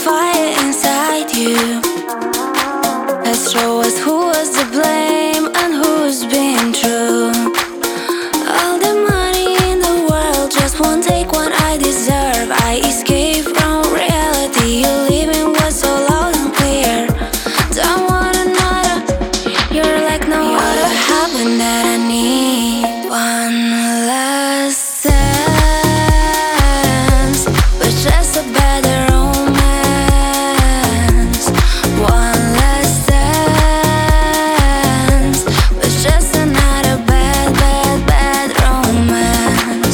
fire inside you. Let's show us who was to blame and who's being true. All the money in the world just won't take what I deserve. I escape from reality. You leaving was so loud and clear. Don't want another. You're like no other. Happen that I need one last chance, but just a better romance. One last dance, but just another bad, bad, bad romance.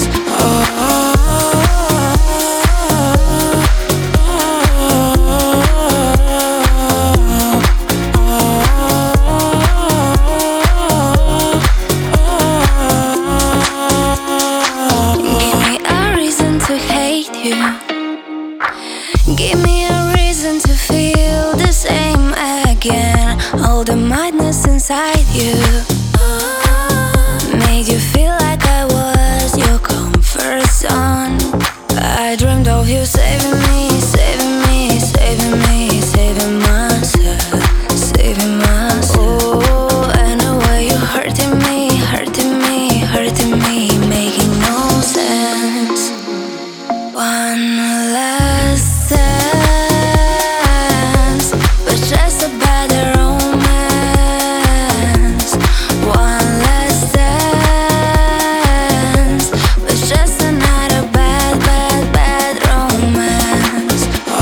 Give me a reason to hate you. Give me a reason to feel the same again. All the madness inside you made you feel like I was your comfort zone. I dreamed of you saving me, saving me, saving me, saving myself, saving myself. Oh, and the way you're hurting me, hurting me, hurting me, making no sense. One last chance, but just a better romance. One last dance, but just another bad, bad, bad romance.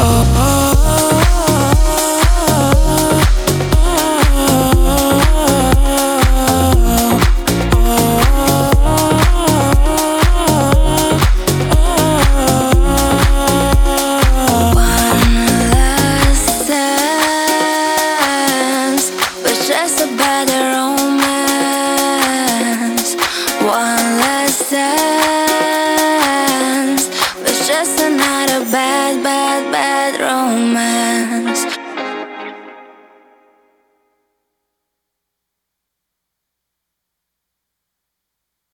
Just a better romance. One last dance, but just another bad, bad, bad